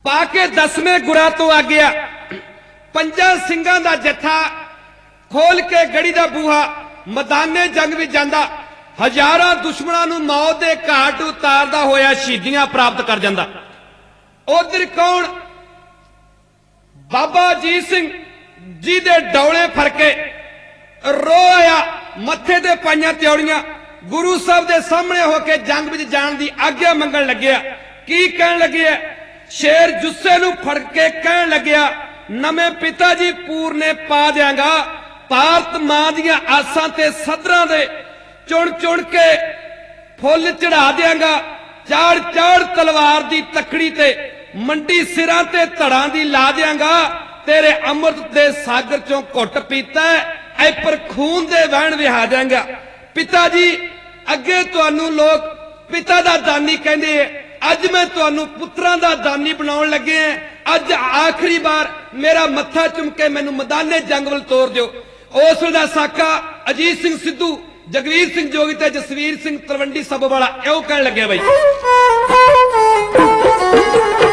पाके 10वें गुरा तो आ गया। पंजा सिंगां दा जत्था खोल के गड़ी दा बूहा मैदाने जंग भी जांदा, हजारां दुश्मनां नूं मौत दे घाट उतारदा होया शहीदियां प्राप्त कर जांदा। उधर कौन? बाबा अजीत सिंह जी दे डौले फरके रो आया, मत्थे ते पाइयां त्योड़ियां, गुरु साहब दे सामने होके जंग विच जाण दी आग्या मंगण लग्या। की कहण लगे? शेर जुस्से नूं फड़ के कहण लग्या, नवे पिता जी पूरने पा दियांगा, भारत मां दियां आसां ते सदरां दे चुण चुण के फुल चढ़ा दियांगा, चाड़ चाड़ तलवार दी तकड़ी ते मंडी सिरां ते धड़ां दी ला दियांगा, तेरे अमृत दे सागर चों घुट पीता ऐ पर खून दे वहण विहा दियांगा। पिता जी अगे तुहानू लोग पिता दा दानी कहंदे, अज मैं तुहानू पुत्रां दा दानी बनाउण लगे हां। अज आखिरी बार मेरा मत्था चुम के मैनू मैदाने जंग वल तोर दिओ। उस दा साका अजीत सिंह सिद्धू, जगवीर सिंह जोगी ते जसवीर सिंह तलवंडी सब वाला इहो कहण लगे। बई